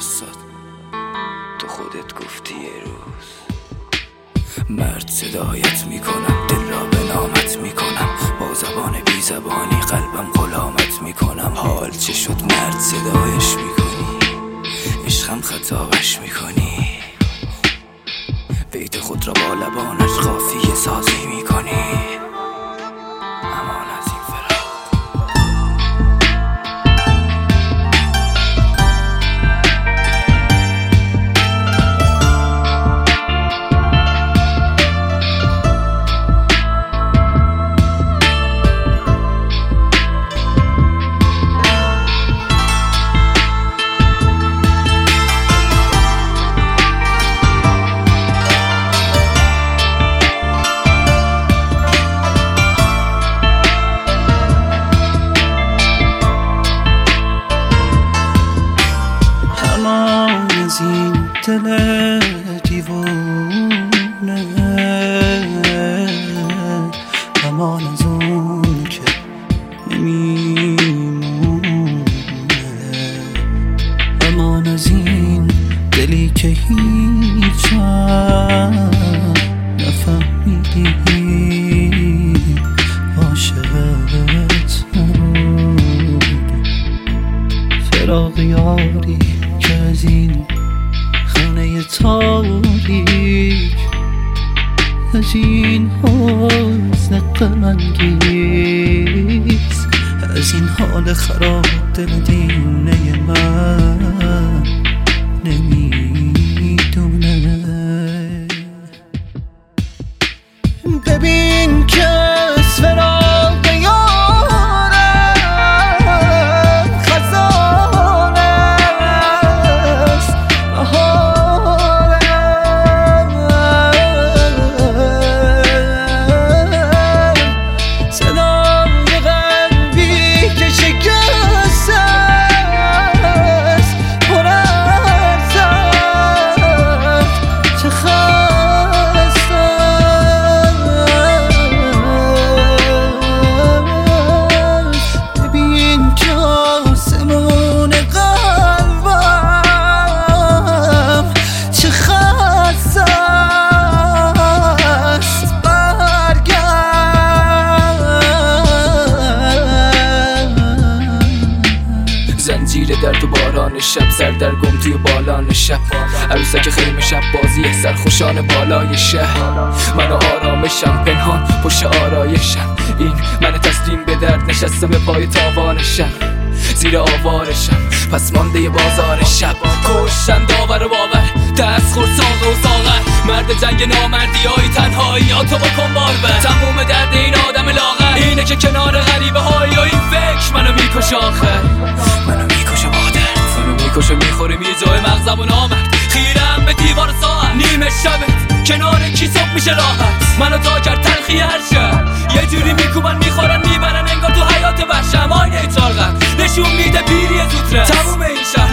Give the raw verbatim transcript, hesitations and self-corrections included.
واسات تو خودت گفتی یه روز مرد صدایت میکنم، دل را به نامت میکنم، با زبان بی زبانی قلبم غلامت میکنم. حال چه شد مرد صدایش میکنی، عشقم خطابش میکنی، بیت خود را با لبانش قافیه سازی میکنی. امان از این فراق از این دل دیوونه، امان از اون که نمیمونه، امان از این دلی که هیچ نفهمیدی عاشقت نبود. فراق یاری که از این خانه تاریک، از این حزن غم‌انگیز، از این حال خراب دل دیوانه من نمیدونه. ببین که از فراق یارم خزانه است، بهارم صدای قلبی که شکست است، پر از درد چه خست است. ببین که آسمون قلبم چه خست است، برگرد. زنجیر درد و باران شب، سردرگم توی بالان شب، عروسک خیمه شب بازی سرخوشان بالای شهر. من و آرامشم پنهان پشت آرایشم، این من تسلیم به درد نشستم به پای تاوانشم، زیر آوارشم پس مانده بازار شب. کشتن داور و باور، دست خور ساقه و ساغر، مرد جنگ نامردی های تنهایی ها تو بکن بار بر. تموم درد این آدم لاغر اینه که کنار غریبه های این فکر منو میکشه، آخر منو میکشه با درد، منو میکشه میخوره میجای مغزم و نامرد. خیرم به دیوار ساعت نیمه شبت کنار کیساب میشه راحت، منو تا کرد تلخی هر شب، یه جوری میکوبن میخورن میبرن انگار تو حیات وحشم. آینه چارقم نشون میده پیری زودرس، تموم این شهر